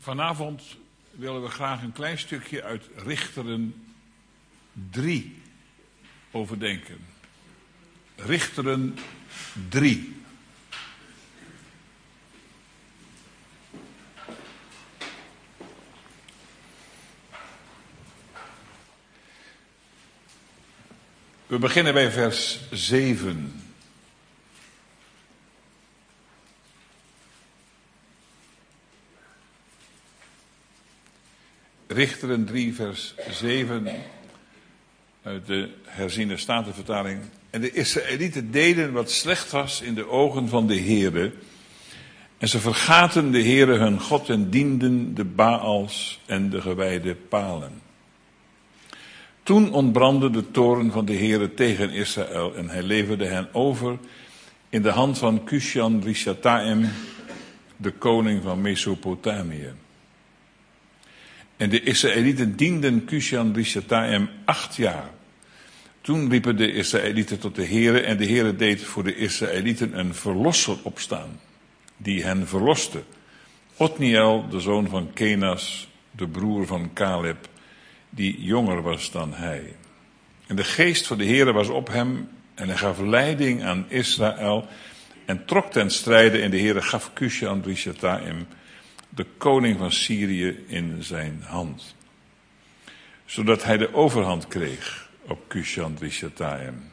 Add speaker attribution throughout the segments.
Speaker 1: Vanavond willen we graag een klein stukje uit Richteren 3 overdenken. Richteren 3. We beginnen bij vers 7. Richteren 3, vers 7, uit de herziene statenvertaling. En de Israëlieten deden wat slecht was in de ogen van de Heere. En ze vergaten de Heere hun God en dienden de Baals en de gewijde palen. Toen ontbrandde de toorn van de Heere tegen Israël en hij leverde hen over in de hand van Cushan-Rishathaim, de koning van Mesopotamië. En de Israëlieten dienden Cushan-Rishathaim 8 jaar. Toen riepen de Israëlieten tot de Heere en de Heere deed voor de Israëlieten een verlosser opstaan, die hen verloste. Otniel, de zoon van Kenas, de broer van Caleb, die jonger was dan hij. En de geest van de Heere was op hem en hij gaf leiding aan Israël en trok ten strijde en de Heere gaf Cushan-Rishathaim, de koning van Syrië, in zijn hand. Zodat hij de overhand kreeg op Cushan-Rishathaim.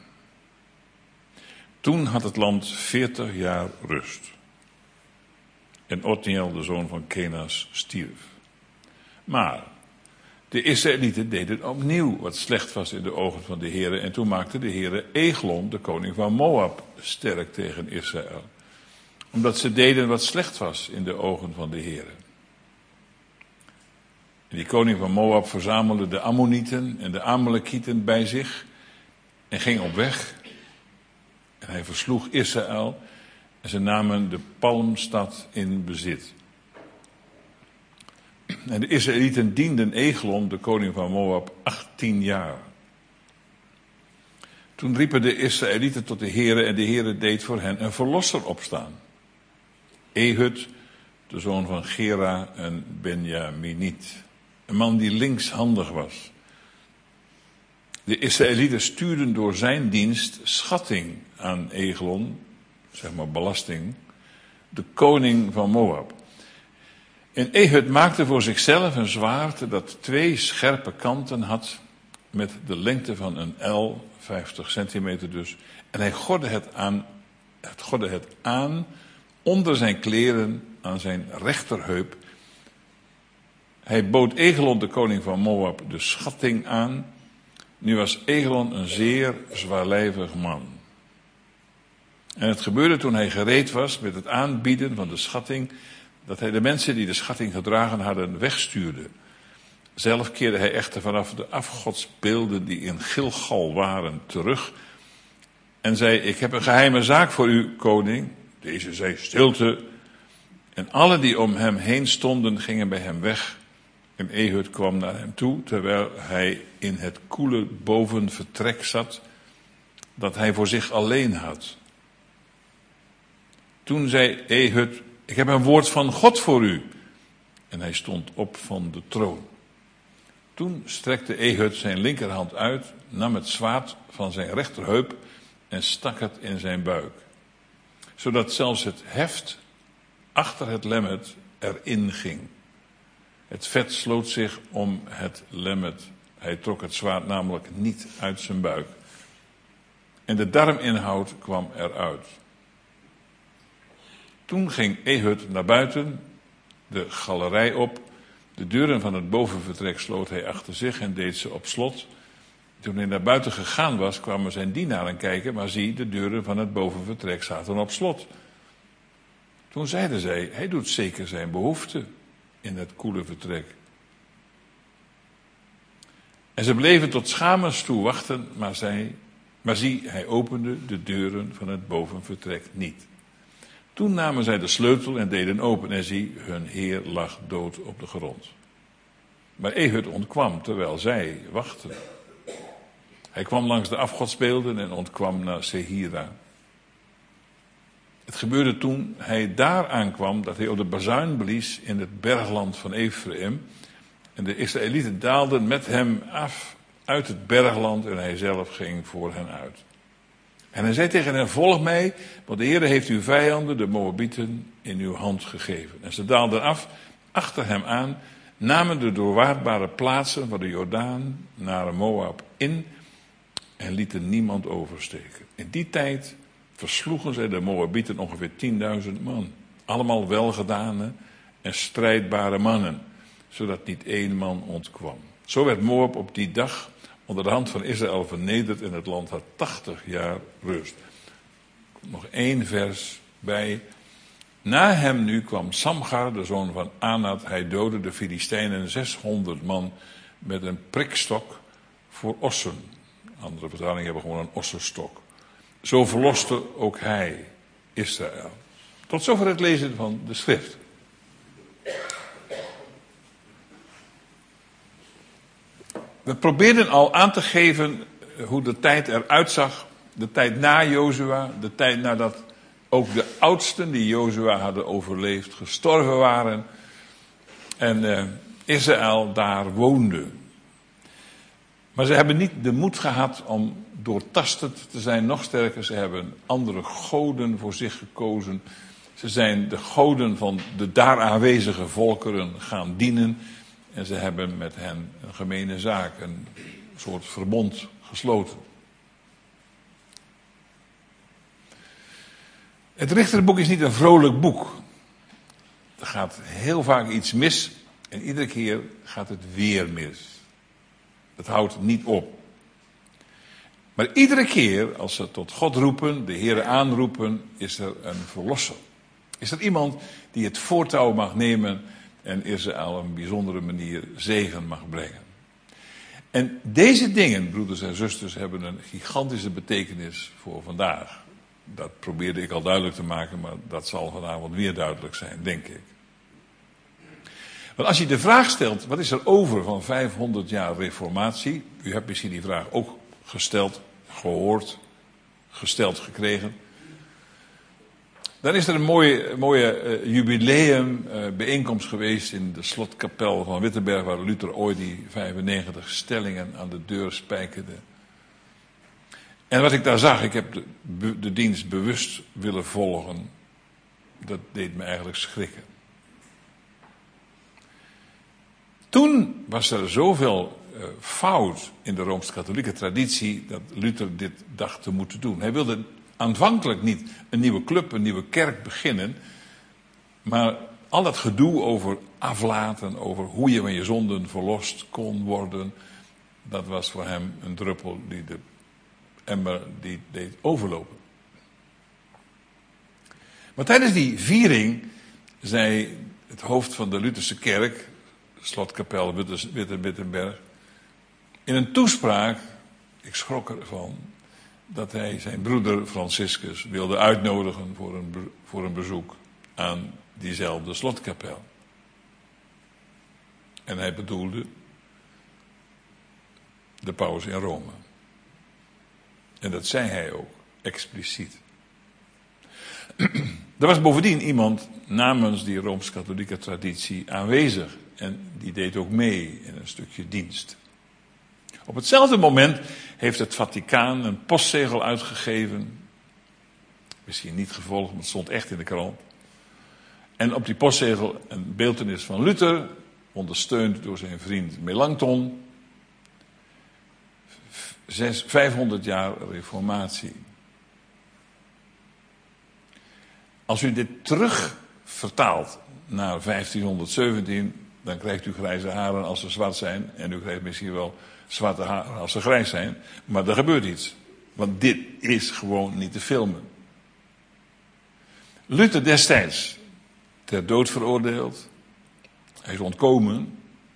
Speaker 1: Toen had het land 40 jaar rust. En Otniel, de zoon van Kenas, stierf. Maar de Israëlieten deden opnieuw wat slecht was in de ogen van de Heere. En toen maakte de Heere Eglon, de koning van Moab, sterk tegen Israël. Omdat ze deden wat slecht was in de ogen van de Heere. En die koning van Moab verzamelde de Ammonieten en de Amalekieten bij zich en ging op weg. En hij versloeg Israël en ze namen de palmstad in bezit. En de Israëlieten dienden Eglon, de koning van Moab, 18 jaar. Toen riepen de Israëlieten tot de Heere en de Heere deed voor hen een verlosser opstaan. Ehud, de zoon van Gera, een Benjaminiet. Een man die linkshandig was. De Israëlieten stuurden door zijn dienst schatting aan Eglon, zeg maar belasting, de koning van Moab. En Ehud maakte voor zichzelf een zwaard dat 2 scherpe kanten had, met de lengte van een el, 50 centimeter dus. En hij gordde het aan onder zijn kleren aan zijn rechterheup. Hij bood Eglon, de koning van Moab, de schatting aan. Nu was Eglon een zeer zwaarlijvig man. En het gebeurde toen hij gereed was met het aanbieden van de schatting, dat hij de mensen die de schatting gedragen hadden wegstuurde. Zelf keerde hij echter vanaf de afgodsbeelden die in Gilgal waren terug en zei: ik heb een geheime zaak voor u, koning. Deze zei: stilte. En alle die om hem heen stonden gingen bij hem weg. En Ehud kwam naar hem toe, terwijl hij in het koele bovenvertrek zat, dat hij voor zich alleen had. Toen zei Ehud: ik heb een woord van God voor u. En hij stond op van de troon. Toen strekte Ehud zijn linkerhand uit, nam het zwaard van zijn rechterheup en stak het in zijn buik. Zodat zelfs het heft achter het lemmet erin ging. Het vet sloot zich om het lemmet. Hij trok het zwaard namelijk niet uit zijn buik. En de darminhoud kwam eruit. Toen ging Ehud naar buiten, de galerij op. De deuren van het bovenvertrek sloot hij achter zich en deed ze op slot. Toen hij naar buiten gegaan was, kwamen zijn dienaren kijken, maar zie, de deuren van het bovenvertrek zaten op slot. Toen zeiden zij: hij doet zeker zijn behoefte in het koele vertrek. En ze bleven tot schamens toe wachten, maar zie, hij opende de deuren van het bovenvertrek niet. Toen namen zij de sleutel en deden open en zie, hun heer lag dood op de grond. Maar Ehud ontkwam terwijl zij wachten. Hij kwam langs de afgodsbeelden en ontkwam naar Sehira. Het gebeurde toen hij daar aankwam dat hij op de bazuin blies in het bergland van Ephraim. En de Israëlieten daalden met hem af uit het bergland en hij zelf ging voor hen uit. En hij zei tegen hen, volg mij, want de Heer heeft uw vijanden, de Moabieten, in uw hand gegeven. En ze daalden af, achter hem aan, namen de doorwaardbare plaatsen van de Jordaan naar Moab in en lieten niemand oversteken. In die tijd versloegen zij de Moabieten ongeveer 10.000 man. Allemaal welgedane en strijdbare mannen, zodat niet één man ontkwam. Zo werd Moab op die dag onder de hand van Israël vernederd en het land had 80 jaar rust. Nog 1 vers bij. Na hem nu kwam Samgar, de zoon van Anat. Hij doodde de Filistijnen 600 man met een prikstok voor ossen. Andere vertalingen hebben gewoon een ossenstok. Zo verloste ook hij Israël. Tot zover het lezen van de schrift. We probeerden al aan te geven hoe de tijd eruit zag. De tijd na Jozua, de tijd nadat ook de oudsten die Jozua hadden overleefd gestorven waren. En Israël daar woonde. Maar ze hebben niet de moed gehad om doortastend te zijn. Nog sterker, ze hebben andere goden voor zich gekozen. Ze zijn de goden van de daar aanwezige volkeren gaan dienen. En ze hebben met hen een gemene zaak, een soort verbond gesloten. Het Richterboek is niet een vrolijk boek. Er gaat heel vaak iets mis en iedere keer gaat het weer mis. Het houdt niet op. Maar iedere keer als ze tot God roepen, de Heere aanroepen, is er een verlosser. Is er iemand die het voortouw mag nemen en Israël op een bijzondere manier zegen mag brengen. En deze dingen, broeders en zusters, hebben een gigantische betekenis voor vandaag. Dat probeerde ik al duidelijk te maken, maar dat zal vanavond weer duidelijk zijn, denk ik. Want als je de vraag stelt, wat is er over van 500 jaar reformatie? U hebt misschien die vraag ook gesteld, gehoord, gesteld gekregen. Dan is er een mooie jubileumbijeenkomst geweest in de slotkapel van Wittenberg, waar Luther ooit die 95 stellingen aan de deur spijkerde. En wat ik daar zag, ik heb de dienst bewust willen volgen. Dat deed me eigenlijk schrikken. Toen was er zoveel fout in de Rooms-Katholieke traditie dat Luther dit dacht te moeten doen. Hij wilde aanvankelijk niet een nieuwe club, een nieuwe kerk beginnen. Maar al dat gedoe over aflaten, over hoe je van je zonden verlost kon worden, dat was voor hem een druppel die de emmer die deed overlopen. Maar tijdens die viering zei het hoofd van de Lutherse kerk, slotkapel Wittenberg, in een toespraak, ik schrok ervan, dat hij zijn broeder Franciscus wilde uitnodigen voor een bezoek aan diezelfde slotkapel. En hij bedoelde de paus in Rome. En dat zei hij ook, expliciet. Er was bovendien iemand namens die Rooms-Katholieke traditie aanwezig. En die deed ook mee in een stukje dienst. Op hetzelfde moment heeft het Vaticaan een postzegel uitgegeven. Misschien niet gevolgd, maar het stond echt in de krant. En op die postzegel een beeltenis van Luther, ondersteund door zijn vriend Melanchthon. 500 jaar reformatie. Als u dit terug vertaalt naar 1517, dan krijgt u grijze haren als ze zwart zijn. En u krijgt misschien wel zwarte haren als ze grijs zijn. Maar er gebeurt iets. Want dit is gewoon niet te filmen. Luther destijds ter dood veroordeeld. Hij is ontkomen.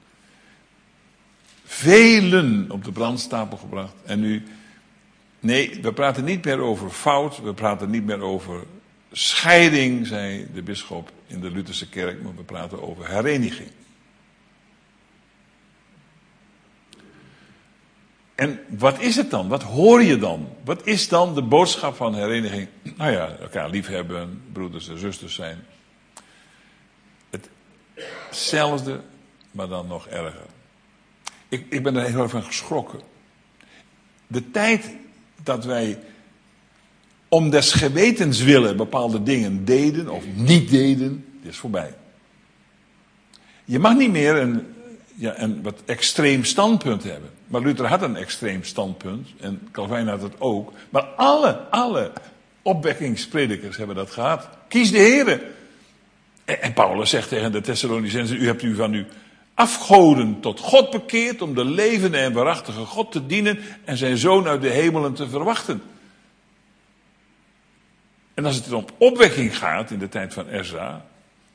Speaker 1: Velen op de brandstapel gebracht. En nu, nee, we praten niet meer over fout. We praten niet meer over scheiding, zei de bisschop in de Lutherse kerk. Maar we praten over hereniging. En wat is het dan? Wat hoor je dan? Wat is dan de boodschap van hereniging? Nou ja, elkaar liefhebben, broeders en zusters zijn. Hetzelfde, maar dan nog erger. Ik ben er heel erg van geschrokken. De tijd dat wij om des gewetens willen bepaalde dingen deden of niet deden, die is voorbij. Je mag niet meer een wat extreem standpunt hebben. Maar Luther had een extreem standpunt en Calvijn had het ook. Maar alle opwekkingspredikers hebben dat gehad. Kies de Here. En Paulus zegt tegen de Thessalonicenzen: u hebt u van uw afgoden tot God bekeerd om de levende en waarachtige God te dienen en zijn zoon uit de hemelen te verwachten. En als het om opwekking gaat in de tijd van Ezra,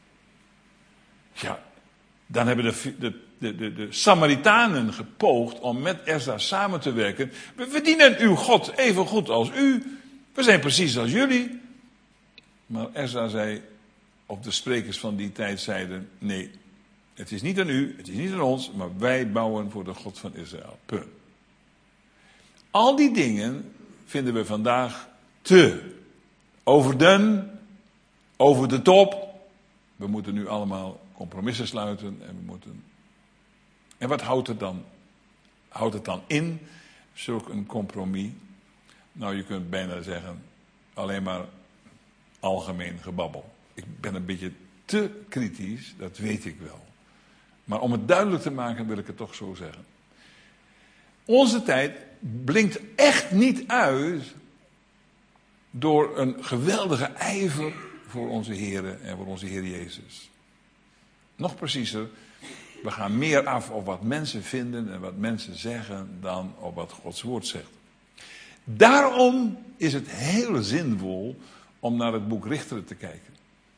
Speaker 1: ja, dan hebben de Samaritanen gepoogd om met Ezra samen te werken. We dienen uw God even goed als u. We zijn precies als jullie. Maar Ezra zei, of de sprekers van die tijd zeiden: nee, het is niet aan u, het is niet aan ons, maar wij bouwen voor de God van Israël. Punt. Al die dingen vinden we vandaag te overdone, over de top. We moeten nu allemaal compromissen sluiten en wat houdt het dan? Houdt het dan in, zulk een compromis? Nou, je kunt bijna zeggen, alleen maar algemeen gebabbel. Ik ben een beetje te kritisch, dat weet ik wel. Maar om het duidelijk te maken wil ik het toch zo zeggen. Onze tijd blinkt echt niet uit door een geweldige ijver voor onze Heer en voor onze Heer Jezus. Nog preciezer, we gaan meer af op wat mensen vinden en wat mensen zeggen dan op wat Gods woord zegt. Daarom is het heel zinvol om naar het boek Richteren te kijken.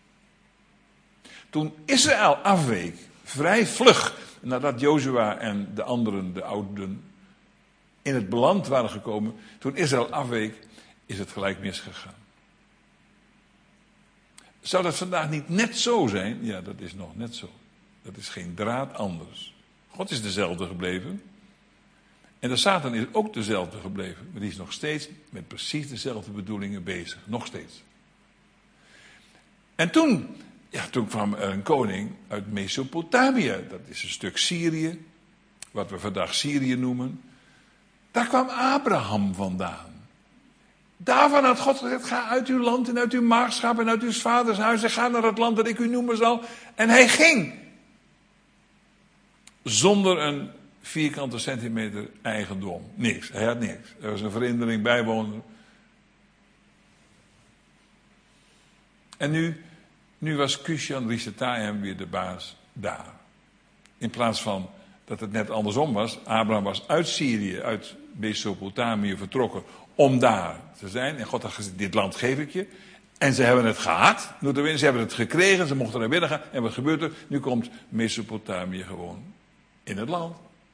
Speaker 1: Toen Israël afweek, vrij vlug, nadat Jozua en de anderen, de ouden, in het beland waren gekomen, toen Israël afweek, is het gelijk misgegaan. Zou dat vandaag niet net zo zijn? Ja, dat is nog net zo. Dat is geen draad anders. God is dezelfde gebleven. En de Satan is ook dezelfde gebleven. Maar die is nog steeds met precies dezelfde bedoelingen bezig. Nog steeds. En toen kwam er een koning uit Mesopotamië. Dat is een stuk Syrië. Wat we vandaag Syrië noemen. Daar kwam Abraham vandaan. Daarvan had God gezegd: ga uit uw land en uit uw maagschap en uit uw vaders huis en ga naar het land dat ik u noemen zal. En hij ging. Zonder een vierkante centimeter eigendom. Niks. Hij had niks. Er was een verhindering bijwoner. En nu was Kushan Rishatayim weer de baas daar. In plaats van dat het net andersom was. Abraham was uit Syrië, uit Mesopotamië vertrokken om daar te zijn. En God had gezegd: dit land geef ik je. En ze hebben het gehad. Ze hebben het gekregen. Ze mochten naar binnen gaan. En wat gebeurt er? Nu komt Mesopotamië gewoon in het land.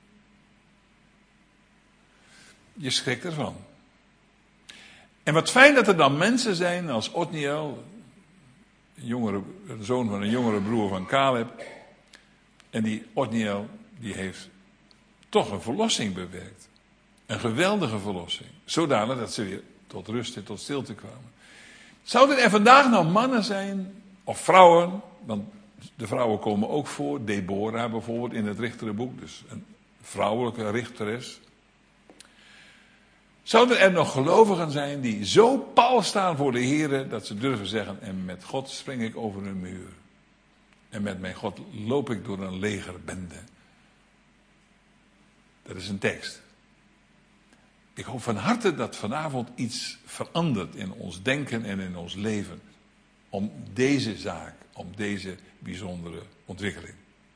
Speaker 1: Je schrikt ervan. En wat fijn dat er dan mensen zijn als Otniel, een zoon van een jongere broer van Caleb. En die Otniel, die heeft toch een verlossing bewerkt. Een geweldige verlossing. Zodanig dat ze weer tot rust en tot stilte kwamen. Zouden er vandaag nog mannen zijn, of vrouwen, want de vrouwen komen ook voor. Deborah bijvoorbeeld in het Richterenboek, dus een vrouwelijke richteres. Zouden er nog gelovigen zijn die zo pal staan voor de Heer dat ze durven zeggen: en met God spring ik over een muur. En met mijn God loop ik door een legerbende. Dat is een tekst. Ik hoop van harte dat vanavond iets verandert in ons denken en in ons leven. Om deze zaak, om deze bijzondere ontwikkeling.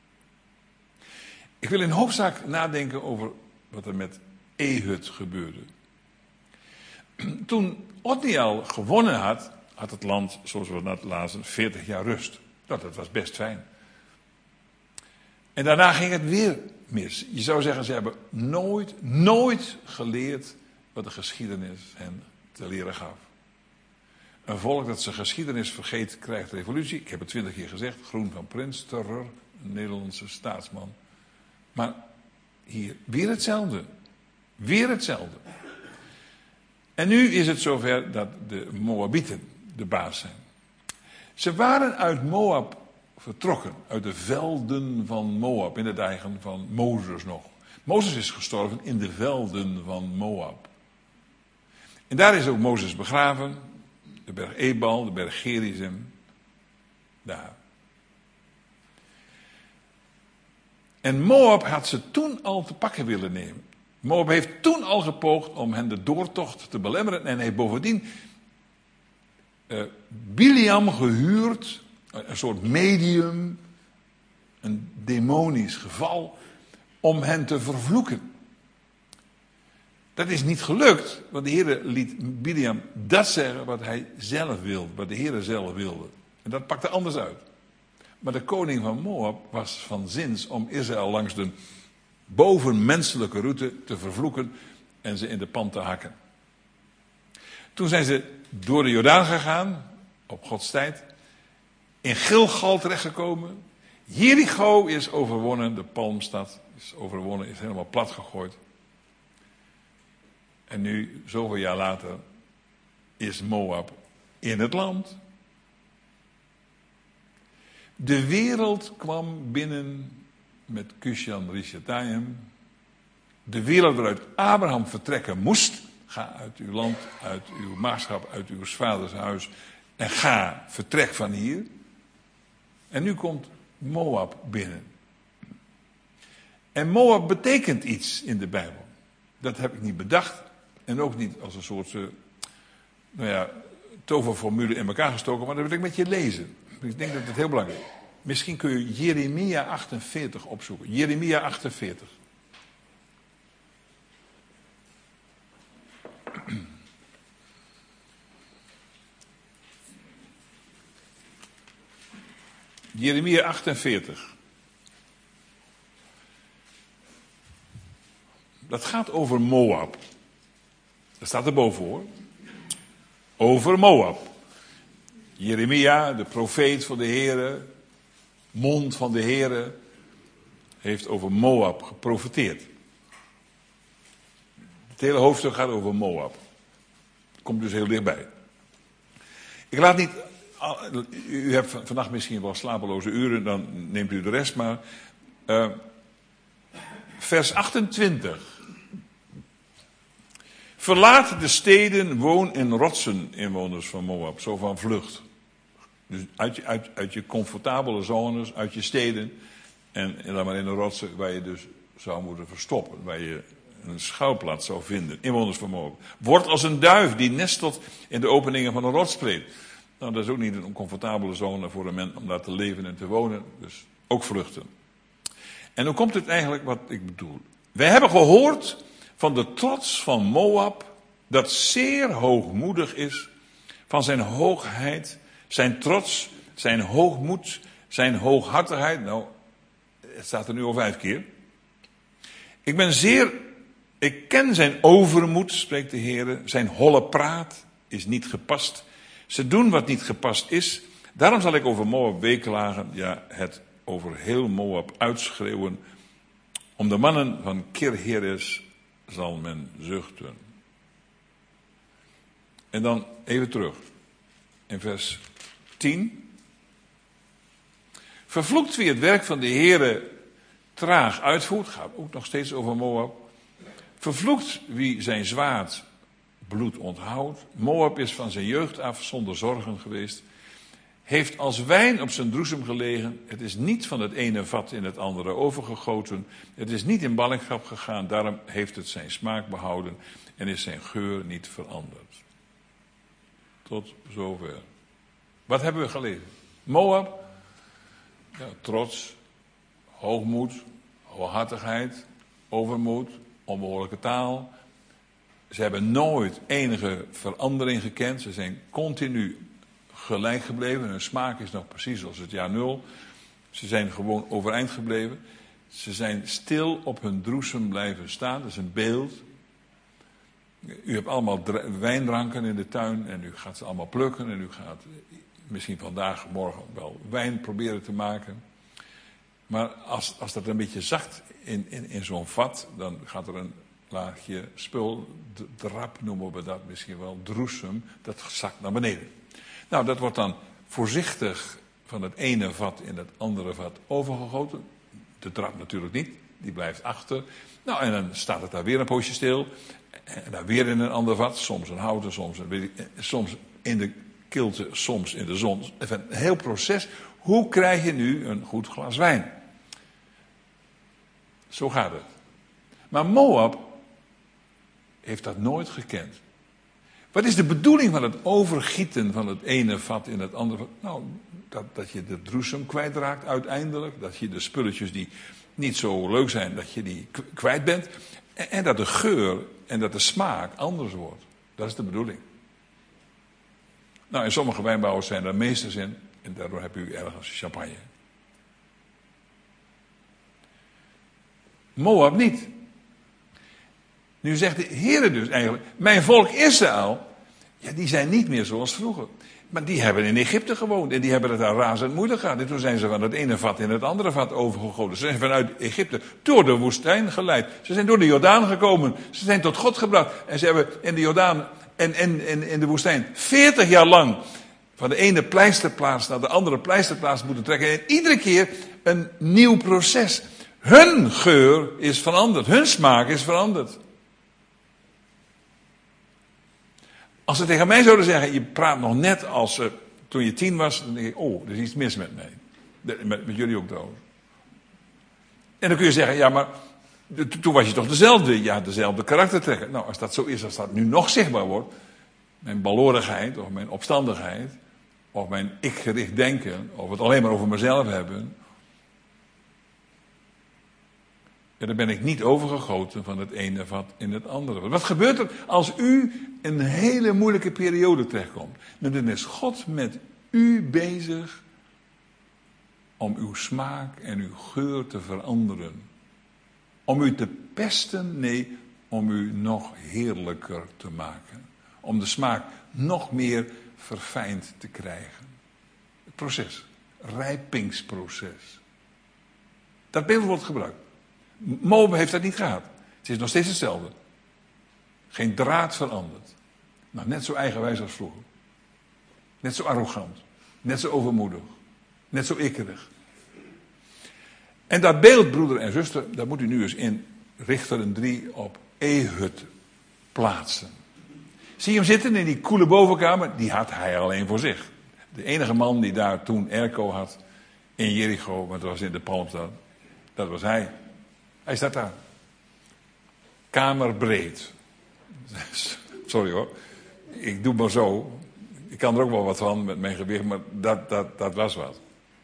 Speaker 1: Ik wil in hoofdzaak nadenken over wat er met Ehud gebeurde. Toen Otniel gewonnen had het land, zoals we net lazen, 40 jaar rust. Dat was best fijn. En daarna ging het weer mis. Je zou zeggen, ze hebben nooit geleerd wat de geschiedenis hen te leren gaf. Een volk dat zijn geschiedenis vergeet, krijgt revolutie. Ik heb het 20 keer gezegd. Groen van Prinsterer, een Nederlandse staatsman. Maar hier weer hetzelfde. Weer hetzelfde. En nu is het zover dat de Moabieten de baas zijn. Ze waren uit Moab vertrokken, uit de velden van Moab, in de dagen van Mozes nog. Mozes is gestorven in de velden van Moab. En daar is ook Mozes begraven, de berg Ebal, de berg Gerizim, daar. En Moab had ze toen al te pakken willen nemen. Moab heeft toen al gepoogd om hen de doortocht te belemmeren en heeft bovendien Biliam gehuurd, een soort medium, een demonisch geval, om hen te vervloeken. Dat is niet gelukt, want de Heer liet Biliam dat zeggen wat hij zelf wilde, wat de Heer zelf wilde. En dat pakte anders uit. Maar de koning van Moab was van zins om Israël langs de bovenmenselijke route te vervloeken en ze in de pan te hakken. Toen zijn ze door de Jordaan gegaan, op Gods tijd, in Gilgal terechtgekomen. Jericho is overwonnen, de palmstad is overwonnen, is helemaal plat gegooid. En nu, zoveel jaar later, is Moab in het land. De wereld kwam binnen met Kushan Rishatayim. De wereld waaruit Abraham vertrekken moest. Ga uit uw land, uit uw maagschap, uit uw vaders huis. En ga, vertrek van hier. En nu komt Moab binnen. En Moab betekent iets in de Bijbel. Dat heb ik niet bedacht. En ook niet als een soort toverformule in elkaar gestoken. Maar dat wil ik met je lezen. Ik denk dat het heel belangrijk is. Misschien kun je Jeremia 48 opzoeken. Jeremia 48. Jeremia 48. Dat gaat over Moab. Dat staat erboven hoor. Over Moab. Jeremia, de profeet van de Heere, mond van de Heere, heeft over Moab geprofeteerd. Het hele hoofdstuk gaat over Moab. Komt dus heel dichtbij. Ik laat niet. U hebt vannacht misschien wel slapeloze uren, dan neemt u de rest maar. Vers 28. Verlaat de steden, woon in rotsen, inwoners van Moab, zo van vlucht. Dus uit je comfortabele zones, uit je steden. En dan maar in de rotsen waar je dus zou moeten verstoppen. Waar je een schuilplaats zou vinden. Inwoners van Moab. Word als een duif die nestelt in de openingen van een rotspleet. Nou, dat is ook niet een oncomfortabele zone voor een mens om daar te leven en te wonen. Dus ook vluchten. En hoe komt het eigenlijk wat ik bedoel? Wij hebben gehoord van de trots van Moab, dat zeer hoogmoedig is, van zijn hoogheid, zijn trots, zijn hoogmoed, zijn hooghartigheid. Nou, het staat er nu al 5 keer. Ik ken zijn overmoed, spreekt de Heer, zijn holle praat is niet gepast. Ze doen wat niet gepast is. Daarom zal ik over Moab weeklagen, ja, het over heel Moab uitschreeuwen. Om de mannen van Kirheres zal men zuchten. En dan even terug. In vers 10. Vervloekt wie het werk van de Heere traag uitvoert. Gaat ook nog steeds over Moab. Vervloekt wie zijn zwaard bloed onthoudt. Moab is van zijn jeugd af zonder zorgen geweest. Heeft als wijn op zijn droesem gelegen. Het is niet van het ene vat in het andere overgegoten. Het is niet in ballingschap gegaan. Daarom heeft het zijn smaak behouden. En is zijn geur niet veranderd. Tot zover. Wat hebben we gelezen? Moab. Ja, trots. Hoogmoed. Hooghartigheid. Overmoed. Onbehoorlijke taal. Ze hebben nooit enige verandering gekend. Ze zijn continu gelijk gebleven. Hun smaak is nog precies als het jaar 0. Ze zijn gewoon overeind gebleven. Ze zijn stil op hun droesem blijven staan. Dat is een beeld. U hebt allemaal wijnranken in de tuin. En u gaat ze allemaal plukken. En u gaat misschien vandaag, morgen wel wijn proberen te maken. Maar als dat een beetje zacht in zo'n vat. Dan gaat er laagje spul, drap noemen we dat misschien wel, droesem, dat zakt naar beneden. Nou, dat wordt dan voorzichtig van het ene vat in het andere vat overgegoten. De drap natuurlijk niet, die blijft achter. Nou, en dan staat het daar weer een poosje stil. En dan weer in een ander vat, soms een houten, soms in de kilte, soms in de zon. Even een heel proces. Hoe krijg je nu een goed glas wijn? Zo gaat het. Maar Moab heeft dat nooit gekend. Wat is de bedoeling van het overgieten van het ene vat in het andere vat? Nou, dat je de droesem kwijtraakt uiteindelijk. Dat je de spulletjes die niet zo leuk zijn, dat je die kwijt bent. En dat de geur en dat de smaak anders wordt. Dat is de bedoeling. Nou, in sommige wijnbouwers zijn er meesters in. En daardoor heb u ergens champagne. Moab niet. Nu zegt de Heer dus eigenlijk, mijn volk Israël, ja, die zijn niet meer zoals vroeger. Maar die hebben in Egypte gewoond en die hebben het daar razend moeilijk gehad. En toen zijn ze van het ene vat in het andere vat overgegoten. Ze zijn vanuit Egypte door de woestijn geleid. Ze zijn door de Jordaan gekomen. Ze zijn tot God gebracht. En ze hebben in de Jordaan en in de woestijn 40 jaar lang van de ene pleisterplaats naar de andere pleisterplaats moeten trekken. En iedere keer een nieuw proces. Hun geur is veranderd. Hun smaak is veranderd. Als ze tegen mij zouden zeggen, je praat nog net als toen je 10 was, dan denk ik, oh, er is iets mis met mij. Met jullie ook trouwens. En dan kun je zeggen, ja, maar toen was je toch dezelfde, je had dezelfde karaktertrekken. Nou, als dat zo is, als dat nu nog zichtbaar wordt, mijn balorigheid of mijn opstandigheid, of mijn ik-gericht denken, of het alleen maar over mezelf hebben, ja, dan ben ik niet overgegoten van het ene vat in het andere. Wat gebeurt er als u in een hele moeilijke periode terechtkomt? Dan is God met u bezig om uw smaak en uw geur te veranderen. Om u te pesten? Nee, om u nog heerlijker te maken. Om de smaak nog meer verfijnd te krijgen. Het proces, rijpingsproces. Dat beeld wordt gebruikt. Moab heeft dat niet gehad. Het is nog steeds hetzelfde. Geen draad veranderd. Nou, net zo eigenwijs als vroeger. Net zo arrogant. Net zo overmoedig. Net zo ikkerig. En dat beeld, broeder en zuster, dat moet u nu eens in Richteren 3 op Ehud plaatsen. Zie je hem zitten in die koele bovenkamer? Die had hij alleen voor zich. De enige man die daar toen airco had in Jericho, want het was in de Palmstad, dat was hij. Hij staat daar. Kamerbreed. Sorry hoor. Ik doe maar zo. Ik kan er ook wel wat van met mijn gewicht, maar dat was wat.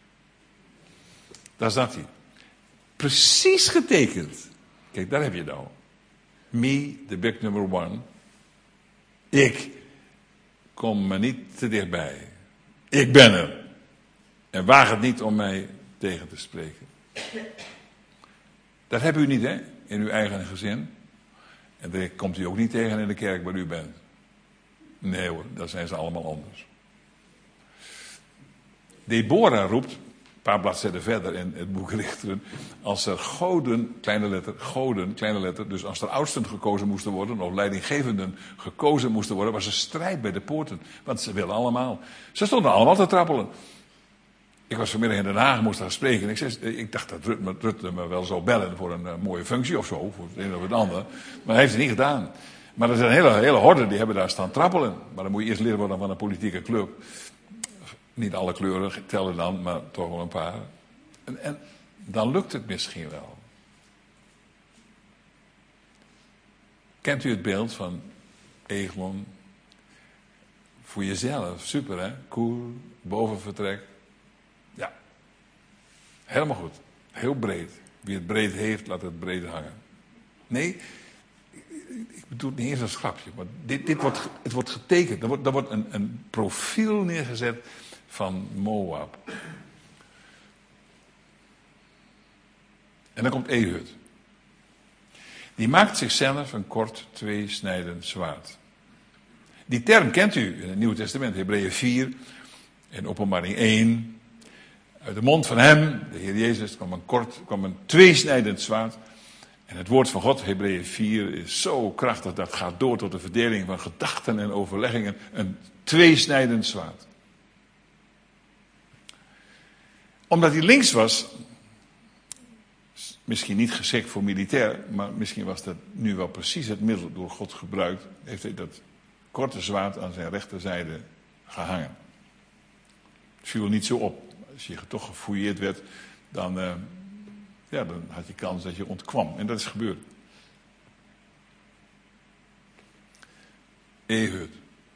Speaker 1: Daar zat hij. Precies getekend. Kijk, daar heb je het nou. Me, the big number 1. Ik kom me niet te dichtbij. Ik ben er. En waag het niet om mij tegen te spreken. Dat hebt u niet, hè? In uw eigen gezin. En dat komt u ook niet tegen in de kerk waar u bent. Nee hoor, dat zijn ze allemaal anders. Deborah roept, een paar bladzijden verder in het boek Richteren, als er goden, kleine letter, dus als er oudsten gekozen moesten worden, of leidinggevenden gekozen moesten worden, was er strijd bij de poorten. Want ze willen allemaal. Ze stonden allemaal te trappelen. Ik was vanmiddag in Den Haag, moest daar spreken. Ik dacht dat Rutte me wel zou bellen voor een mooie functie of zo, voor het een of het ander. Maar dat heeft hij niet gedaan. Maar er zijn een hele horde die hebben daar staan trappelen. Maar dan moet je eerst lid worden van een politieke club. Niet alle kleuren tellen dan, maar toch wel een paar. En dan lukt het misschien wel. Kent u het beeld van Eglon? Voor jezelf, super hè? Cool, bovenvertrek. Ja, helemaal goed. Heel breed. Wie het breed heeft, laat het breed hangen. Nee, ik bedoel het niet eens als grapje. Maar het wordt getekend. Er wordt een profiel neergezet van Moab. En dan komt Ehud. Die maakt zichzelf een kort tweesnijdend zwaard. Die term kent u in het Nieuwe Testament. Hebreeën 4 en Openbaring 1. Uit de mond van hem, de Heer Jezus, kwam een tweesnijdend zwaard. En het woord van God, Hebreeën 4, is zo krachtig. Dat gaat door tot de verdeling van gedachten en overleggingen. Een tweesnijdend zwaard. Omdat hij links was, misschien niet geschikt voor militair, maar misschien was dat nu wel precies het middel door God gebruikt, heeft hij dat korte zwaard aan zijn rechterzijde gehangen. Het viel niet zo op. Als je toch gefouilleerd werd, dan had je kans dat je ontkwam. En dat is gebeurd. Ehud.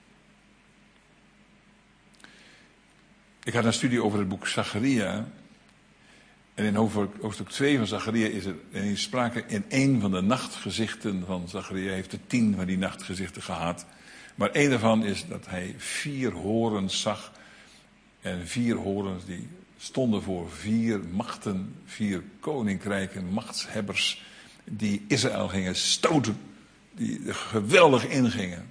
Speaker 1: Ik had een studie over het boek Zacharia. En in hoofdstuk 2 van Zacharia is er sprake in één van de nachtgezichten van Zacharia. Heeft 10 van die nachtgezichten gehad. Maar één daarvan is dat hij 4 horens zag. En 4 horens die stonden voor 4 machten, 4 koninkrijken, machtshebbers. Die Israël gingen stoten. Die er geweldig ingingen.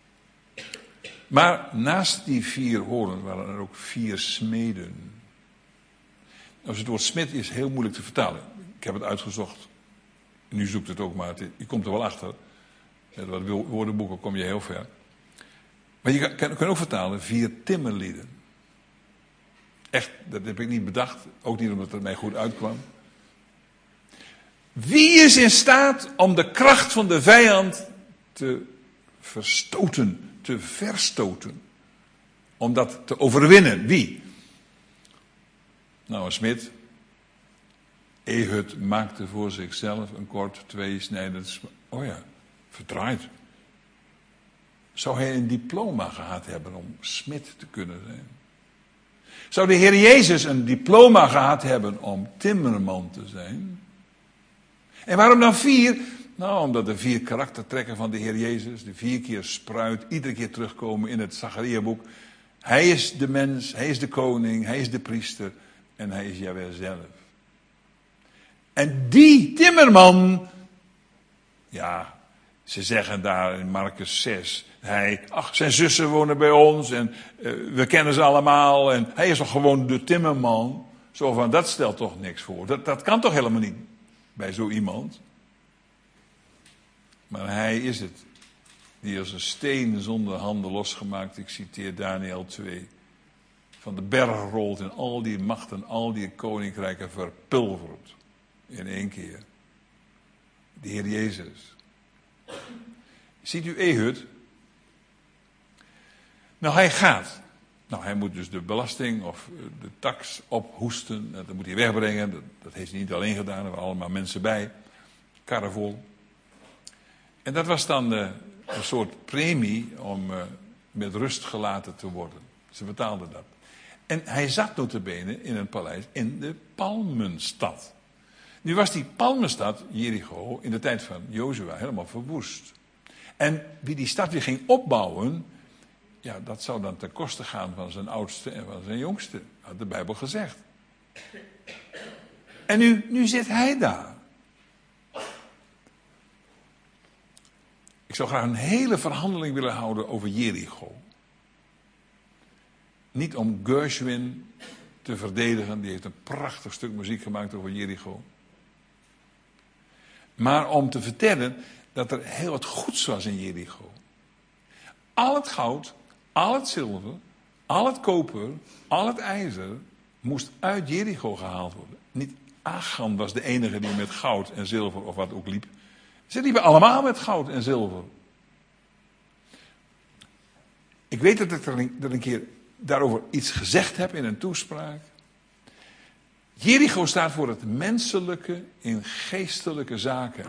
Speaker 1: Maar naast die 4 horens waren er ook 4 smeden. Nou, het woord smid is heel moeilijk te vertalen. Ik heb het uitgezocht. Nu zoekt het ook maar. Je komt er wel achter. Met wat woordenboeken kom je heel ver. Maar je kan ook vertalen 4 timmerlieden. Echt, dat heb ik niet bedacht. Ook niet omdat het mij goed uitkwam. Wie is in staat om de kracht van de vijand te verstoten, te verstoten? Om dat te overwinnen. Wie? Nou, een smid. Ehud maakte voor zichzelf een kort tweesnijdend. Oh ja, verdraaid. Zou hij een diploma gehad hebben om smid te kunnen zijn? Zou de Heer Jezus een diploma gehad hebben om timmerman te zijn? En waarom dan 4? Nou, omdat de 4 karaktertrekken van de Heer Jezus, de 4 keer spruit, iedere keer terugkomen in het Zacharia-boek. Hij is de mens, hij is de koning, hij is de priester en hij is Jahweh zelf. En die timmerman, ja, ze zeggen daar in Marcus 6, zijn zussen wonen bij ons en we kennen ze allemaal en hij is toch gewoon de timmerman. Zo van, dat stelt toch niks voor. Dat kan toch helemaal niet bij zo iemand. Maar hij is het, die als een steen zonder handen losgemaakt, ik citeer Daniel 2, van de berg rolt en al die machten, al die koninkrijken verpulvert. In 1 keer. De Heer Jezus. Ziet u Ehud? Nou, hij gaat. Nou, hij moet dus de belasting of de tax ophoesten. Dat moet hij wegbrengen. Dat heeft hij niet alleen gedaan. Er waren allemaal mensen bij. Karren vol. En dat was dan een soort premie om met rust gelaten te worden. Ze betaalden dat. En hij zat notabene in een paleis in de Palmenstad. Nu was die Palmenstad, Jericho, in de tijd van Jozua helemaal verwoest. En wie die stad weer ging opbouwen, ja, dat zou dan ten koste gaan van zijn oudste en van zijn jongste, had de Bijbel gezegd. En nu zit hij daar. Ik zou graag een hele verhandeling willen houden over Jericho. Niet om Gershwin te verdedigen, die heeft een prachtig stuk muziek gemaakt over Jericho. Maar om te vertellen dat er heel wat goeds was in Jericho. Al het goud, al het zilver, al het koper, al het ijzer moest uit Jericho gehaald worden. Niet Achan was de enige die met goud en zilver of wat ook liep. Ze liepen allemaal met goud en zilver. Ik weet dat ik er een keer daarover iets gezegd heb in een toespraak. Jericho staat voor het menselijke in geestelijke zaken.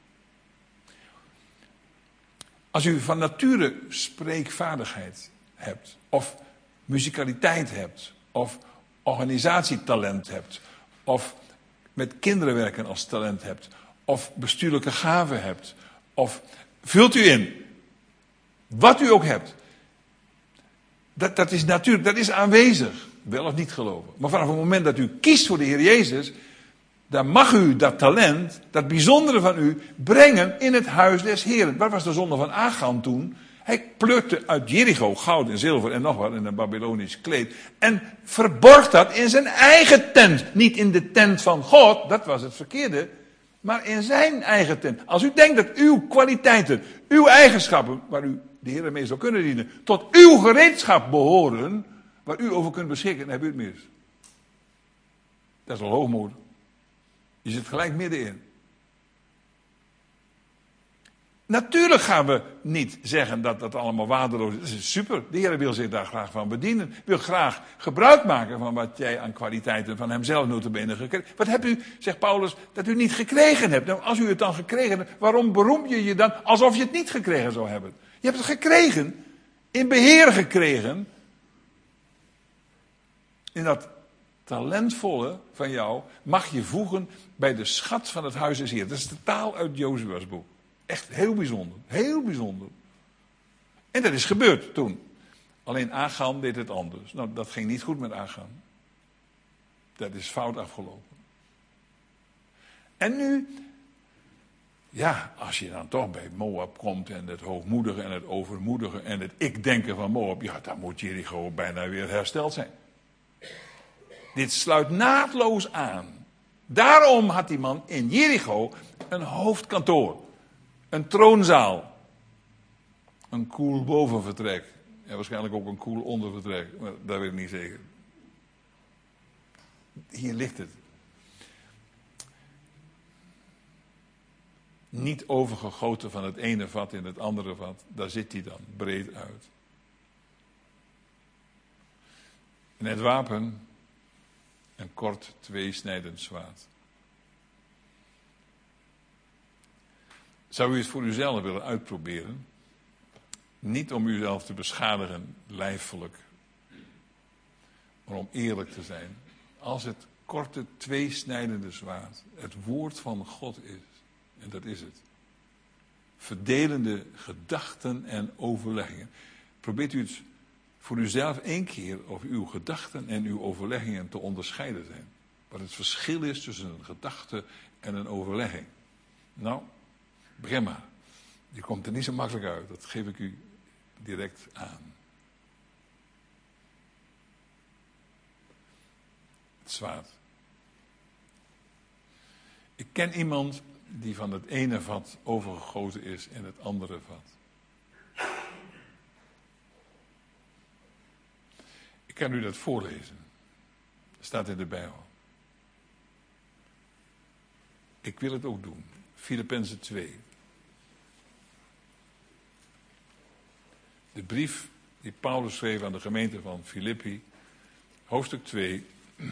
Speaker 1: Als u van nature spreekvaardigheid hebt, of muzikaliteit hebt, of organisatietalent hebt, of met kinderen werken als talent hebt, of bestuurlijke gaven hebt, of vult u in, wat u ook hebt. Dat is natuurlijk, dat is aanwezig. Wel of niet geloven. Maar vanaf het moment dat u kiest voor de Heer Jezus, dan mag u dat talent, dat bijzondere van u, brengen in het huis des Heeren. Wat was de zonde van Achan toen? Hij plukte uit Jericho goud en zilver en nog wat in een Babylonisch kleed. En verborg dat in zijn eigen tent. Niet in de tent van God, dat was het verkeerde. maar in zijn eigen tent. Als u denkt dat uw kwaliteiten, uw eigenschappen, waar u de Heer mee zou kunnen dienen, tot uw gereedschap behoren, waar u over kunt beschikken, dan heb u het mis. Dat is wel hoogmoed. Je zit gelijk middenin. Natuurlijk gaan we niet zeggen dat dat allemaal waardeloos is. Dat is super. De Heer wil zich daar graag van bedienen. Wil graag gebruik maken van wat jij aan kwaliteiten van hemzelf notabene gekregen. Wat hebt u, zegt Paulus, dat u niet gekregen hebt? Nou, als u het dan gekregen hebt, waarom beroem je je dan alsof je het niet gekregen zou hebben? Je hebt het gekregen. In beheer gekregen. In dat talentvolle van jou mag je voegen bij de schat van het huis des Heer. Dat is de taal uit Jozua's boek. Echt heel bijzonder. Heel bijzonder. En dat is gebeurd toen. Alleen Achan deed het anders. Nou, dat ging niet goed met Achan. Dat is fout afgelopen. En nu, ja, als je dan toch bij Moab komt en het hoogmoedige en het overmoedige en het ik-denken van Moab, ja, dan moet Jericho bijna weer hersteld zijn. Dit sluit naadloos aan. Daarom had die man in Jericho een hoofdkantoor. Een troonzaal. Een koel bovenvertrek. En waarschijnlijk ook een koel ondervertrek. Maar dat weet ik niet zeker. Hier ligt het. Niet overgegoten van het ene vat in het andere vat. Daar zit hij dan, breed uit. En het wapen, een kort tweesnijdend zwaard. Zou u het voor uzelf willen uitproberen? Niet om uzelf te beschadigen, lijfelijk. Maar om eerlijk te zijn. Als het korte, tweesnijdende zwaard het woord van God is. En dat is het. Verdelende gedachten en overleggingen. Probeert u het voor uzelf 1 keer of uw gedachten en uw overleggingen te onderscheiden zijn. Wat het verschil is tussen een gedachte en een overlegging. Nou, begin maar. Je komt er niet zo makkelijk uit. Dat geef ik u direct aan. Het zwaard. Ik ken iemand die van het ene vat overgegoten is in het andere vat. Ik kan u dat voorlezen. Dat staat in de Bijbel. Ik wil het ook doen. Filippenzen 2. De brief die Paulus schreef aan de gemeente van Filippi. Hoofdstuk 2.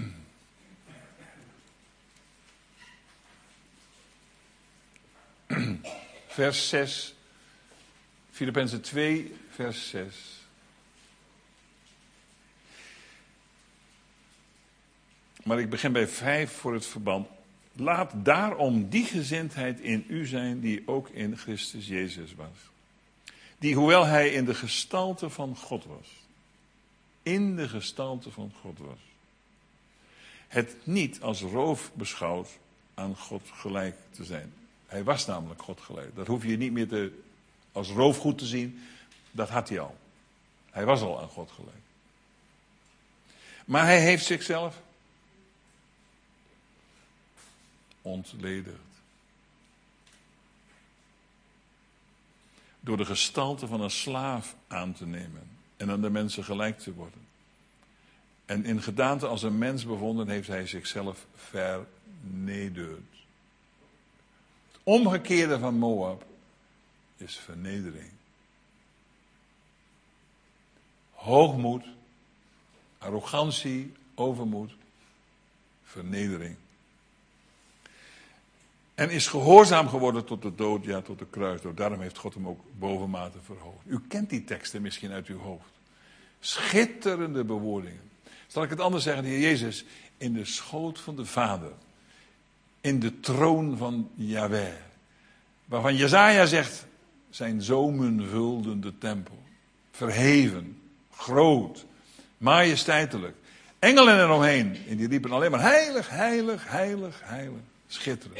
Speaker 1: Vers 6. Filippenzen 2, vers 6. Maar ik begin bij 5 voor het verband. Laat daarom die gezindheid in u zijn die ook in Christus Jezus was. Die, hoewel hij in de gestalte van God was. In de gestalte van God was. Het niet als roof beschouwt aan God gelijk te zijn. Hij was namelijk God gelijk. Dat hoef je niet meer als roofgoed te zien. Dat had hij al. Hij was al aan God gelijk. Maar hij heeft zichzelf ontledigd. Door de gestalte van een slaaf aan te nemen. En aan de mensen gelijk te worden. En in gedaante als een mens bevonden heeft hij zichzelf vernederd. Het omgekeerde van Moab is vernedering. Hoogmoed, arrogantie, overmoed, vernedering. En is gehoorzaam geworden tot de dood, ja, tot de kruisdood. Daarom heeft God hem ook bovenmate verhoogd. U kent die teksten misschien uit uw hoofd. Schitterende bewoordingen. Zal ik het anders zeggen, de Heer Jezus, in de schoot van de Vader. In de troon van Yahweh. Waarvan Jesaja zegt, zijn zomen vulden de tempel. Verheven, groot, majesteitelijk. Engelen eromheen. En die riepen alleen maar heilig, heilig, heilig, heilig. Schitterend.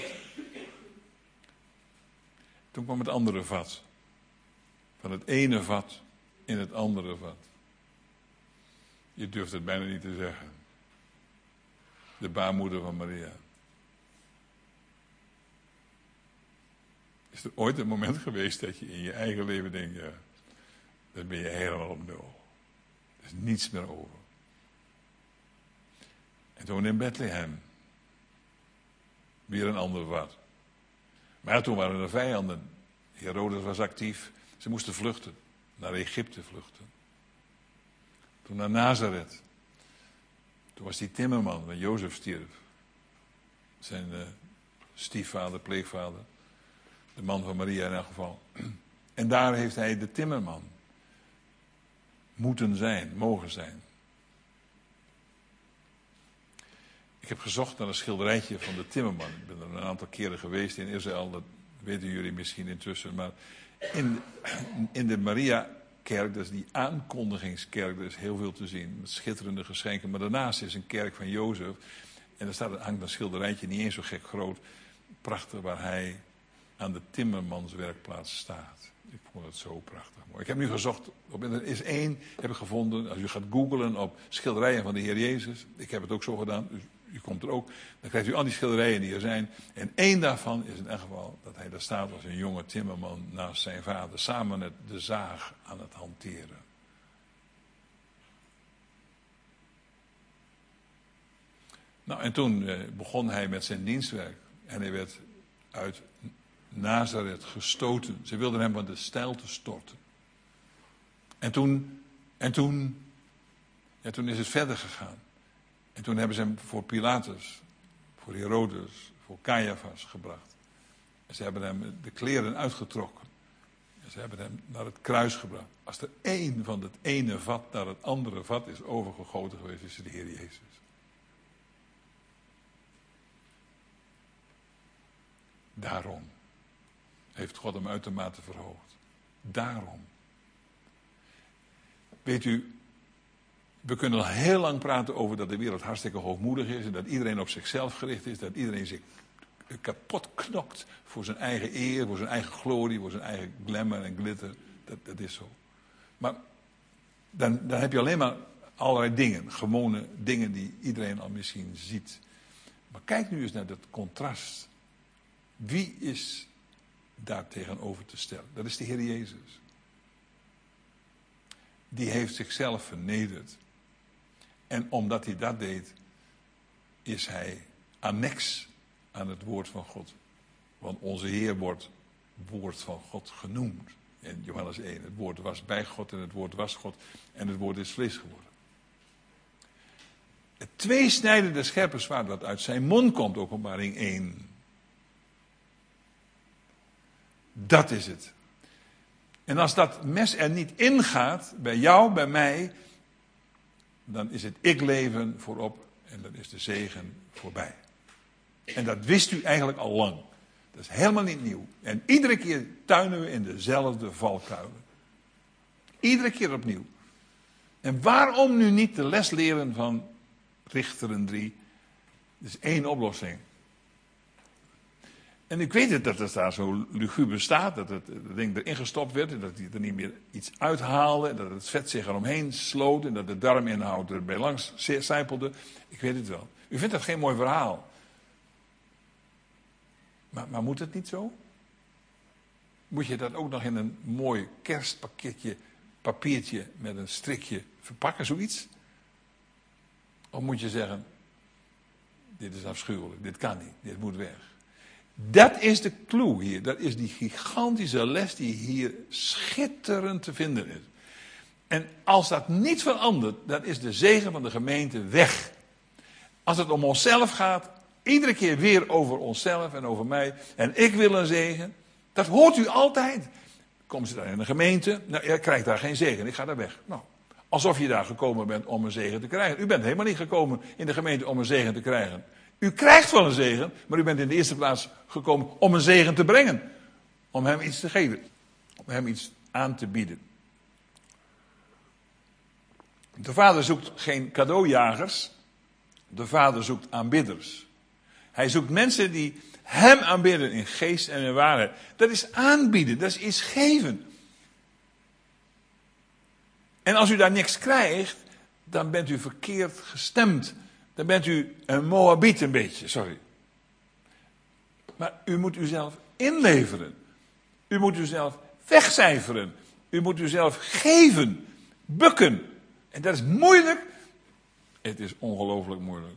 Speaker 1: Toen kwam het andere vat. Van het ene vat in het andere vat. Je durft het bijna niet te zeggen. De baarmoeder van Maria. Is er ooit een moment geweest dat je in je eigen leven denkt, ja, dan ben je helemaal op nul. Er is niets meer over. En toen in Bethlehem, weer een ander wat. Maar toen waren er vijanden. Herodes was actief. Ze moesten vluchten. Naar Egypte vluchten. Toen naar Nazareth. Toen was die timmerman, waar Jozef stierf. Zijn stiefvader, pleegvader. De man van Maria in elk geval. En daar heeft hij de timmerman moeten zijn, mogen zijn. Ik heb gezocht naar een schilderijtje van de timmerman. Ik ben er een aantal keren geweest in Israël, dat weten jullie misschien intussen. Maar in de Maria-kerk, dat is die aankondigingskerk, er is heel veel te zien. Met schitterende geschenken. Maar daarnaast is een kerk van Jozef. En daar hangt een schilderijtje, niet eens zo gek groot. Prachtig, waar hij aan de timmermanswerkplaats staat. Ik vond het zo prachtig mooi. Ik heb nu gezocht, er is één, heb ik gevonden. Als u gaat googlen op schilderijen van de Heer Jezus. Ik heb het ook zo gedaan, dus u komt er ook. Dan krijgt u al die schilderijen die er zijn. En één daarvan is in elk geval dat hij daar staat als een jonge timmerman naast zijn vader. Samen met de zaag aan het hanteren. Nou, en toen begon hij met zijn dienstwerk. En hij werd uit Nazareth gestoten. Ze wilden hem van de steilte storten. En toen is het verder gegaan. En toen hebben ze hem voor Pilatus, voor Herodes, voor Caiaphas gebracht. En ze hebben hem de kleren uitgetrokken. En ze hebben hem naar het kruis gebracht. Als er één van het ene vat naar het andere vat is overgegoten geweest, is het de Heer Jezus. Daarom heeft God hem uitermate verhoogd. Daarom. Weet u, we kunnen al heel lang praten over dat de wereld hartstikke hoogmoedig is. En dat iedereen op zichzelf gericht is. Dat iedereen zich kapot knokt voor zijn eigen eer, voor zijn eigen glorie, voor zijn eigen glamour en glitter. Dat is zo. Maar dan heb je alleen maar allerlei dingen. Gewone dingen die iedereen al misschien ziet. Maar kijk nu eens naar dat contrast. Wie is daar tegenover te stellen? Dat is de Heer Jezus. Die heeft zichzelf vernederd. En omdat hij dat deed, is hij annex aan het woord van God. Want onze Heer wordt woord van God genoemd. In Johannes 1, het woord was bij God en het woord was God en het woord is vlees geworden. Het tweesnijdende scherpe zwaard dat uit zijn mond komt, Openbaring 1. Dat is het. En als dat mes er niet ingaat, bij jou, bij mij, dan is het ik-leven voorop en dan is de zegen voorbij. En dat wist u eigenlijk al lang. Dat is helemaal niet nieuw. En iedere keer tuinen we in dezelfde valkuilen. Iedere keer opnieuw. En waarom nu niet de les leren van Richteren 3? Er is één oplossing. En ik weet het dat het daar zo luguber staat, dat het ding erin gestopt werd en dat hij er niet meer iets uithaalde, en dat het vet zich eromheen sloot en dat de darminhoud erbij langs sijpelde. Ik weet het wel. U vindt dat geen mooi verhaal. Maar moet het niet zo? Moet je dat ook nog in een mooi kerstpakketje, papiertje met een strikje verpakken, zoiets? Of moet je zeggen, dit is afschuwelijk, dit kan niet, dit moet weg. Dat is de clue hier. Dat is die gigantische les die hier schitterend te vinden is. En als dat niet verandert, dan is de zegen van de gemeente weg. Als het om onszelf gaat, iedere keer weer over onszelf en over mij. En ik wil een zegen. Dat hoort u altijd. Kom ze daar in een gemeente, nou, je krijgt daar geen zegen, ik ga daar weg. Nou, alsof je daar gekomen bent om een zegen te krijgen. U bent helemaal niet gekomen in de gemeente om een zegen te krijgen. U krijgt wel een zegen, maar u bent in de eerste plaats gekomen om een zegen te brengen. Om hem iets te geven. Om hem iets aan te bieden. De Vader zoekt geen cadeaujagers. De Vader zoekt aanbidders. Hij zoekt mensen die hem aanbidden in geest en in waarheid. Dat is aanbieden, dat is iets geven. En als u daar niks krijgt, dan bent u verkeerd gestemd. Dan bent u een Moabiet een beetje, sorry. Maar u moet uzelf inleveren. U moet uzelf wegcijferen. U moet uzelf geven, bukken. En dat is moeilijk. Het is ongelooflijk moeilijk.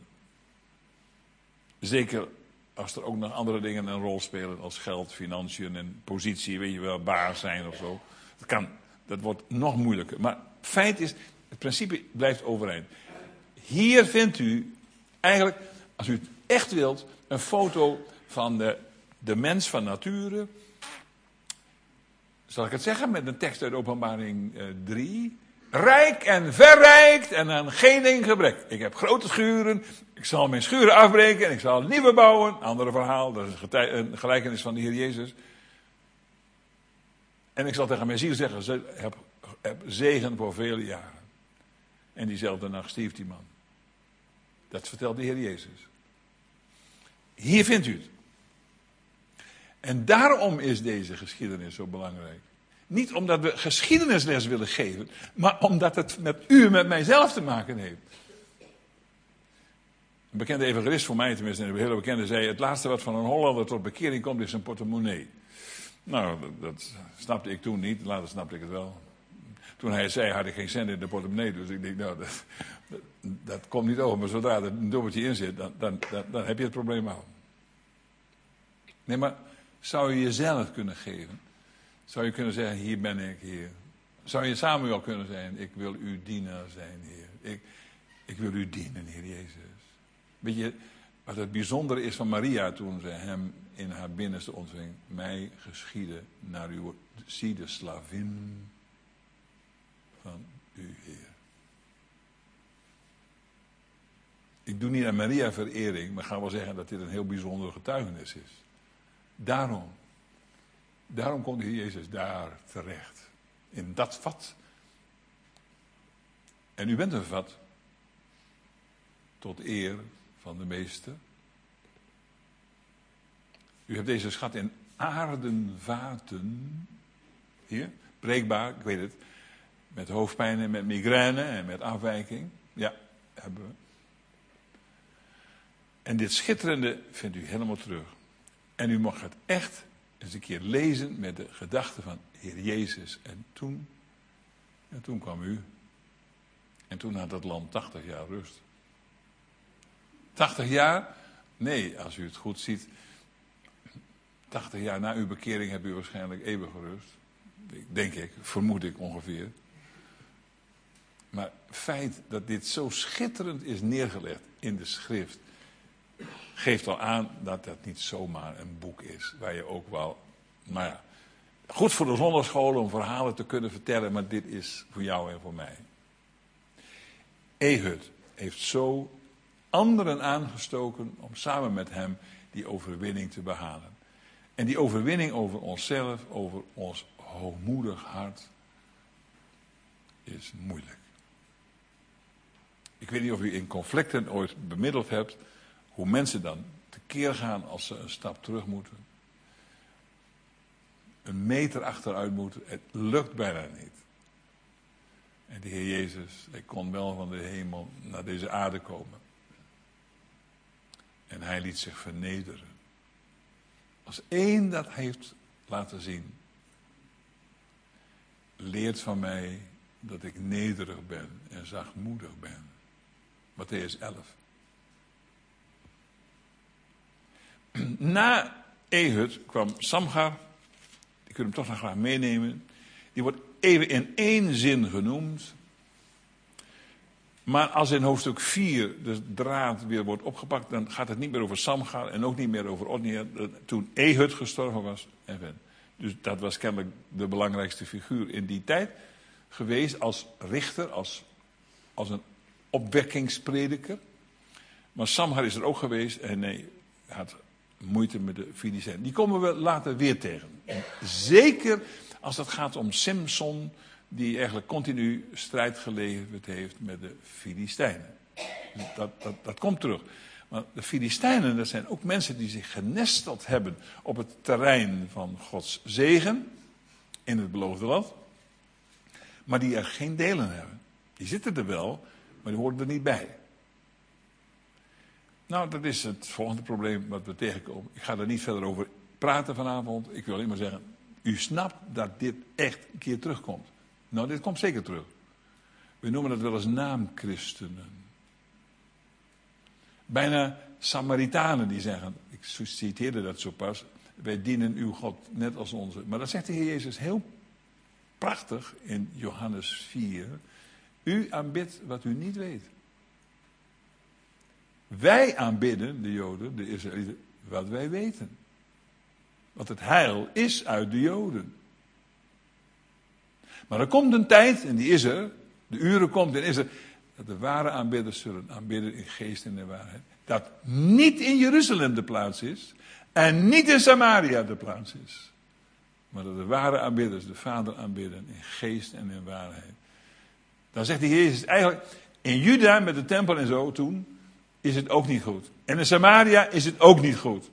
Speaker 1: Zeker als er ook nog andere dingen een rol spelen als geld, financiën en positie, weet je wel, baas zijn of zo. Dat wordt nog moeilijker. Maar feit is, het principe blijft overeind. Hier vindt u eigenlijk, als u het echt wilt, een foto van de mens van nature. Zal ik het zeggen met een tekst uit Openbaring 3? Rijk en verrijkt en aan geen ding gebrek. Ik heb grote schuren, ik zal mijn schuren afbreken en ik zal nieuwe bouwen. Andere verhaal, dat is een gelijkenis van de Heer Jezus. En ik zal tegen mijn ziel zeggen, heb zegen voor vele jaren. En diezelfde nacht stierf die man. Dat vertelt de Heer Jezus. Hier vindt u het. En daarom is deze geschiedenis zo belangrijk. Niet omdat we geschiedenisles willen geven, maar omdat het met u en met mijzelf te maken heeft. Een bekende evangelist voor mij, tenminste een hele bekende, zei: het laatste wat van een Hollander tot bekering komt is een portemonnee. Nou, dat snapte ik toen niet, later snapte ik het wel. Toen hij het zei, had ik geen cent in de portemonnee, dus ik denk, nou, dat komt niet over. Maar zodra er een dubbeltje in zit, dan heb je het probleem al. Nee, maar zou je jezelf kunnen geven? Zou je kunnen zeggen, hier ben ik, Heer. Zou je Samuel kunnen zijn, ik wil uw dienaar zijn, Heer. Ik wil u dienen, Heer Jezus. Weet je wat het bijzondere is van Maria toen ze hem in haar binnenste ontving? Mij geschieden naar uw, zie de slavin van u, Heer. Ik doe niet aan Maria verering, maar ga wel zeggen dat dit een heel bijzondere getuigenis is. Daarom komt de Heer Jezus daar terecht. In dat vat. En u bent een vat. Tot eer van de Meester. U hebt deze schat in aardenvaten. Hier, breekbaar, ik weet het. Met hoofdpijn en met migraine en met afwijking. Ja, hebben we. En dit schitterende vindt u helemaal terug. En u mag het echt eens een keer lezen met de gedachte van Heer Jezus. En toen kwam u. En toen had het land 80 jaar rust. 80 jaar? Nee, als u het goed ziet. 80 jaar na uw bekering hebt u waarschijnlijk eeuwige rust. Denk ik, vermoed ik ongeveer. Maar het feit dat dit zo schitterend is neergelegd in de schrift, geeft al aan dat dat niet zomaar een boek is. Waar je ook wel, nou ja, goed voor de zondagscholen om verhalen te kunnen vertellen, maar dit is voor jou en voor mij. Ehud heeft zo anderen aangestoken om samen met hem die overwinning te behalen. En die overwinning over onszelf, over ons hoogmoedig hart, is moeilijk. Ik weet niet of u in conflicten ooit bemiddeld hebt, hoe mensen dan tekeer gaan als ze een stap terug moeten. Een meter achteruit moeten, het lukt bijna niet. En de Heer Jezus, hij kon wel van de hemel naar deze aarde komen. En hij liet zich vernederen. Als één dat heeft laten zien. Leert van mij dat ik nederig ben en zachtmoedig ben. Mattheüs 11. Na Ehud kwam Samgar. Die kunnen hem toch nog graag meenemen. Die wordt even in één zin genoemd. Maar als in hoofdstuk 4 de draad weer wordt opgepakt, dan gaat het niet meer over Samgar en ook niet meer over Otniel. Toen Ehud gestorven was. Dus dat was kennelijk de belangrijkste figuur in die tijd geweest als richter, als een opwekkingsprediker. Maar Samgar is er ook geweest en hij had moeite met de Filistijnen. Die komen we later weer tegen. En zeker als het gaat om Simson, die eigenlijk continu strijd geleverd heeft met de Filistijnen. Dat komt terug. Maar de Filistijnen, dat zijn ook mensen die zich genesteld hebben op het terrein van Gods zegen in het beloofde land. Maar die er geen delen hebben. Die zitten er wel, maar die horen er niet bij. Nou, dat is het volgende probleem wat we tegenkomen. Ik ga er niet verder over praten vanavond. Ik wil alleen maar zeggen, U snapt dat dit echt een keer terugkomt. Nou, dit komt zeker terug. We noemen dat wel eens naamchristenen. Bijna Samaritanen die zeggen, ik citeerde dat zo pas, wij dienen uw God net als onze. Maar dat zegt de Heer Jezus heel prachtig in Johannes 4. U aanbidt wat u niet weet. Wij aanbidden, de Joden, de Israëlieten, wat wij weten. Want het heil is uit de Joden. Maar er komt een tijd, en die is er, de uren komt en is er, dat de ware aanbidders zullen aanbidden in geest en in waarheid. Dat niet in Jeruzalem de plaats is, en niet in Samaria de plaats is. Maar dat de ware aanbidders de Vader aanbidden in geest en in waarheid. Dan zegt de Heer Jezus eigenlijk, in Juda met de tempel en zo toen, is het ook niet goed. En in Samaria is het ook niet goed.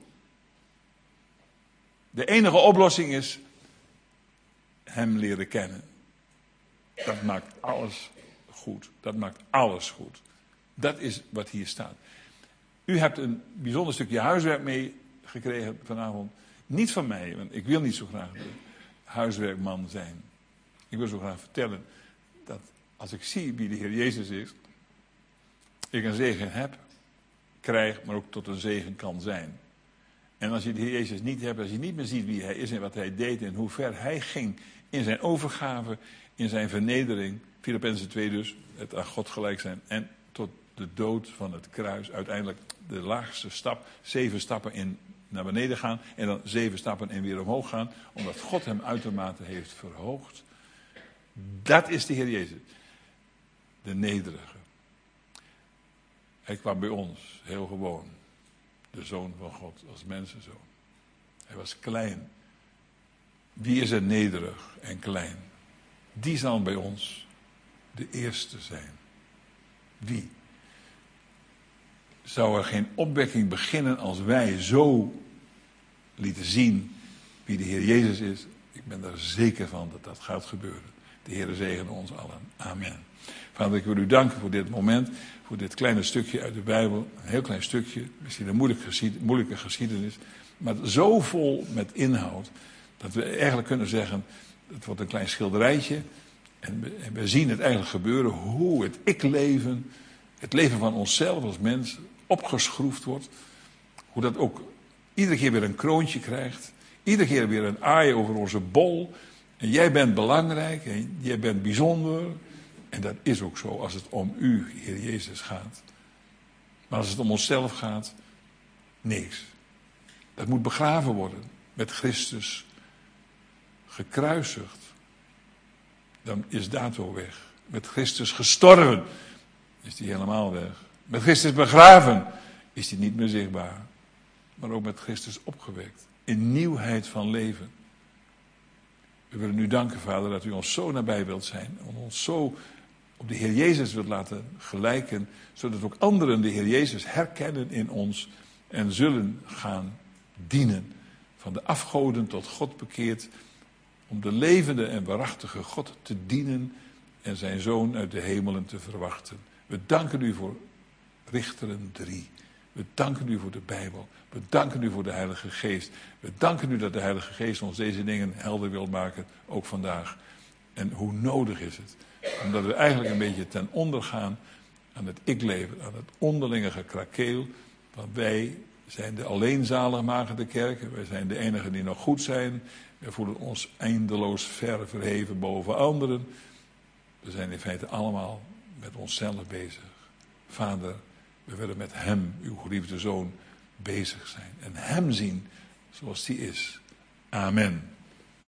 Speaker 1: De enige oplossing is hem leren kennen. Dat maakt alles goed. Dat maakt alles goed. Dat is wat hier staat. U hebt een bijzonder stukje huiswerk meegekregen vanavond. Niet van mij, want ik wil niet zo graag de huiswerkman zijn. Ik wil zo graag vertellen dat als ik zie wie de Heer Jezus is, ik een zegen heb, krijg, maar ook tot een zegen kan zijn. En als je de Heer Jezus niet hebt, als je niet meer ziet wie hij is en wat hij deed en hoe ver hij ging in zijn overgave, in zijn vernedering, Filippenzen 2 dus, het aan God gelijk zijn en tot de dood van het kruis, uiteindelijk de laagste stap, 7 stappen naar beneden gaan en dan 7 stappen en weer omhoog gaan, omdat God hem uitermate heeft verhoogd. Dat is de Heer Jezus, de nederige. Hij kwam bij ons, heel gewoon, de Zoon van God, als mensenzoon. Hij was klein. Wie is er nederig en klein? Die zal bij ons de eerste zijn. Wie? Zou er geen opwekking beginnen als wij zo lieten zien wie de Heer Jezus is? Ik ben er zeker van dat dat gaat gebeuren. De Heer zegene ons allen. Amen. Vader, ik wil u danken voor dit moment, voor dit kleine stukje uit de Bijbel. Een heel klein stukje, misschien een moeilijke geschiedenis, maar zo vol met inhoud, dat we eigenlijk kunnen zeggen, het wordt een klein schilderijtje. En we zien het eigenlijk gebeuren, hoe het ik-leven, het leven van onszelf als mens, opgeschroefd wordt. Hoe dat ook iedere keer weer een kroontje krijgt. Iedere keer weer een aai over onze bol. En jij bent belangrijk en jij bent bijzonder. En dat is ook zo als het om u, Heer Jezus, gaat. Maar als het om onszelf gaat, niks. Dat moet begraven worden met Christus gekruisigd. Dan is dato weg. Met Christus gestorven is die helemaal weg. Met Christus begraven is die niet meer zichtbaar. Maar ook met Christus opgewekt. In nieuwheid van leven. We willen u danken, Vader, dat u ons zo nabij wilt zijn. En ons zo op de Heer Jezus wilt laten gelijken. Zodat ook anderen de Heer Jezus herkennen in ons. En zullen gaan dienen. Van de afgoden tot God bekeerd. Om de levende en waarachtige God te dienen. En zijn Zoon uit de hemelen te verwachten. We danken u voor Richteren 3. We danken u voor de Bijbel. We danken u voor de Heilige Geest. We danken u dat de Heilige Geest ons deze dingen helder wil maken, ook vandaag. En hoe nodig is het? Omdat we eigenlijk een beetje ten onder gaan aan het ik-leven, aan het onderlinge gekrakeel. Want wij zijn de alleenzaligmakende kerk. Wij zijn de enigen die nog goed zijn. We voelen ons eindeloos ver verheven boven anderen. We zijn in feite allemaal met onszelf bezig. Vader, we willen met hem, uw geliefde Zoon, bezig zijn. En hem zien zoals die is. Amen.